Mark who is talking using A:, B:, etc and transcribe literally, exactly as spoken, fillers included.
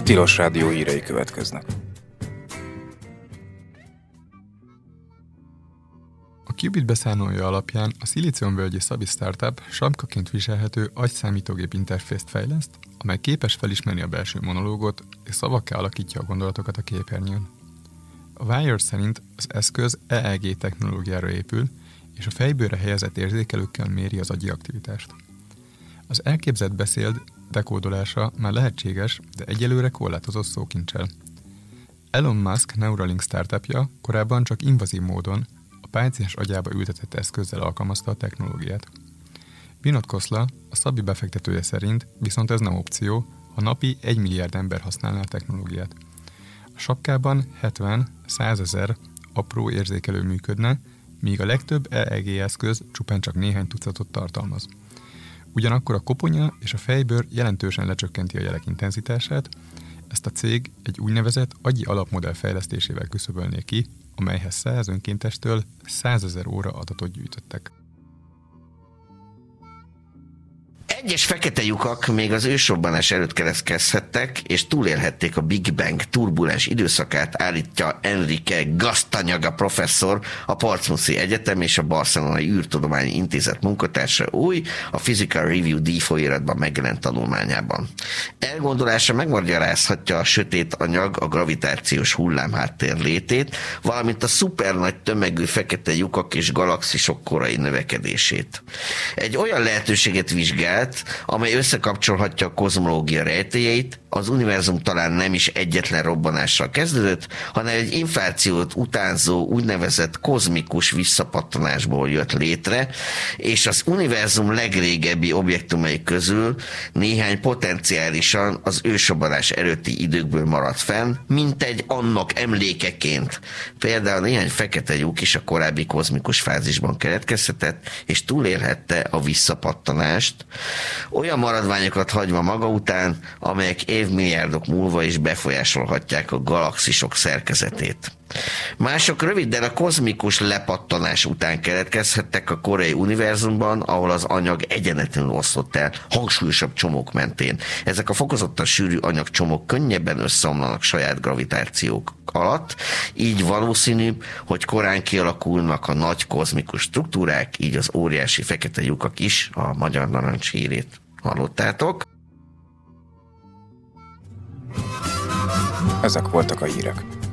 A: Tilos Rádió hírei következnek.
B: A Qubit beszámolója alapján a szilíciumvölgyi Szabi startup sapkaként viselhető agyszámítógép interfészt fejleszt, amely képes felismerni a belső monológot és szavakká alakítja a gondolatokat a képernyőn. A Wire szerint az eszköz E E G technológiára épül, és a fejbőre helyezett érzékelőkkel méri az agyi aktivitást. Az elképzelt beszéd dekódolása már lehetséges, de egyelőre korlátozott szókincsel. Elon Musk Neuralink startupja korábban csak invazív módon a páciens agyába ültetett eszközzel alkalmazta a technológiát. Vinod Khosla, a Szabi befektetője szerint viszont ez nem opció, ha napi egy milliárd ember használná a technológiát. A sapkában hetven-százezer apró érzékelő működne, míg a legtöbb E E G eszköz csupán csak néhány tucatot tartalmaz. Ugyanakkor a koponya és a fejbőr jelentősen lecsökkenti a jelek intenzitását, ezt a cég egy úgynevezett agyi alapmodell fejlesztésével küszöbölné ki, amelyhez száz önkéntestől százezer óra adatot gyűjtöttek.
C: Egyes fekete lyukak még az ősrobbanás előtt keletkezhettek, és túlélhették a Big Bang turbulens időszakát, állítja Enrique Gastañaga professzor, a Portsmouthi Egyetem és a Barcelonai űrtudományi intézet munkatársa új, a Physical Review díj folyóiratban megjelent tanulmányában. Elgondolása megmagyarázhatja a sötét anyag, a gravitációs hullámháttér létét, valamint a szupernagy tömegű fekete lyukak és galaxisok korai növekedését. Egy olyan lehetőséget vizsgált, amely összekapcsolhatja a kozmológia rejtélyeit. Az univerzum talán nem is egyetlen robbanással kezdődött, hanem egy inflációt utánzó úgynevezett kozmikus visszapattanásból jött létre, és az univerzum legrégebbi objektumai közül néhány potenciálisan az ősrobbanás előtti időkből maradt fenn, mint egy annak emlékeként. Például néhány fekete lyuk is a korábbi kozmikus fázisban keletkezhetett, és túlélhette a visszapattanást, olyan maradványokat hagyva maga után, amelyek évmilliárdok múlva is befolyásolhatják a galaxisok szerkezetét. Mások röviden a kozmikus lepattanás után keletkezhettek a korai univerzumban, ahol az anyag egyenetlenül oszlott el hangsúlyosabb csomók mentén. Ezek a fokozottan sűrű anyagcsomók könnyebben összeomlanak saját gravitációk alatt, így valószínű, hogy korán kialakulnak a nagy kozmikus struktúrák, így az óriási fekete lyukak is, a magyar narancs hírét hallottátok.
A: Ezek voltak a hírek.